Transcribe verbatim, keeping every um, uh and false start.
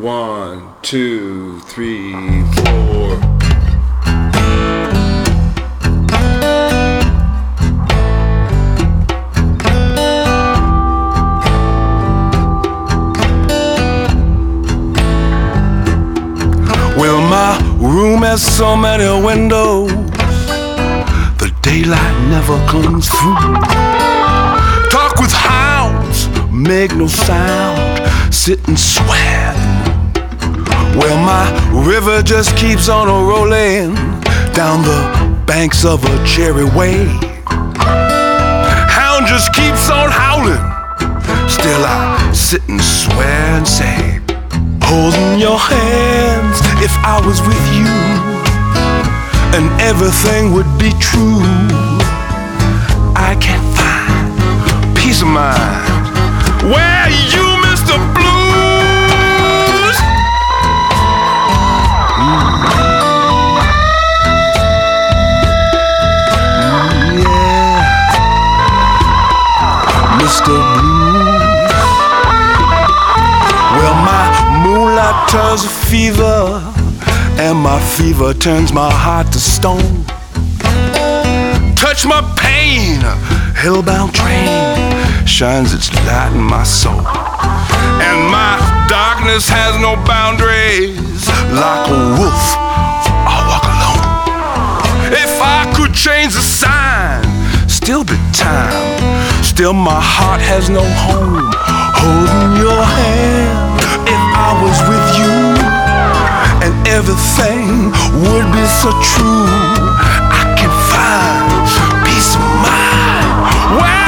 One, two, three, four. Well, my room has so many windows, the daylight never comes through. Talk with hounds, make no sound, sit and swear. Well, my river just keeps on a rolling down the banks of a cherry way. Hound just keeps on howling, still I sit and swear and say, holding your hands if I was with you, and everything would be true. I can't find peace of mind where you, Mister Blues. Mm. Mm, yeah, Mister Blues. Well, my moonlight turns to fever, and my fever turns my heart to stone. Touch my pain, hellbound train shines its light in my soul. And my darkness has no boundaries, like a wolf, I walk alone. If I could change the sign, still be time, still my heart has no home. Holding your hand if I was with you, and everything would be so true. I can find peace of mind. Well,